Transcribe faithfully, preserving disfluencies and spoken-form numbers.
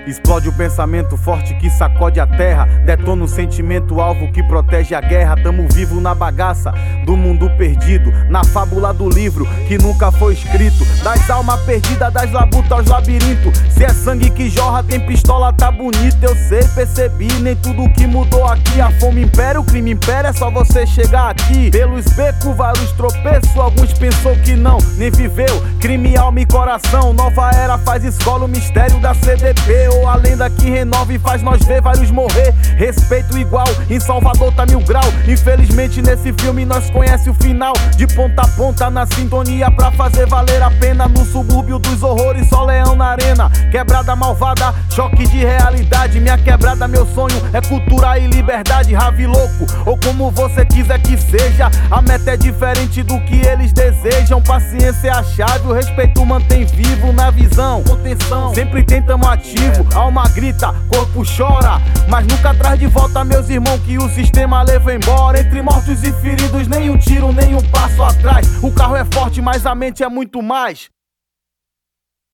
Explode o pensamento forte que sacode a terra. Detona o sentimento alvo que protege a guerra. Tamo vivo na bagaça do mundo perdido, na fábula do livro que nunca foi escrito. Das almas perdidas, das labutas aos labirintos. Se é sangue que jorra, tem pistola, tá bonito. Eu sei, percebi, nem tudo que mudou aqui. A fome impera, o crime impera, é só você chegar aqui. Pelos becos, vários tropeços, alguns pensou que não, nem viveu. Crime, alma e coração, nova era faz escola, o mistério da C D P. Ou a lenda que renova e faz nós ver vários morrer. Respeito igual, em Salvador tá mil grau. Infelizmente nesse filme nós conhece o final. De ponta a ponta na sintonia pra fazer valer a pena. No subúrbio dos horrores, só leão na arena. Quebrada malvada, choque de realidade. Minha quebrada, meu sonho é cultura e liberdade. Rave louco, ou como você quiser que seja. A meta é diferente do que eles desejam. Paciência é a chave, o respeito mantém vivo na visão. Contenção, sempre tentamos ativo. Alma grita, corpo chora, mas nunca traz de volta meus irmãos que o sistema leva embora. Entre mortos e feridos, nem um tiro, nem um passo atrás. O carro é forte, mas a mente é muito mais.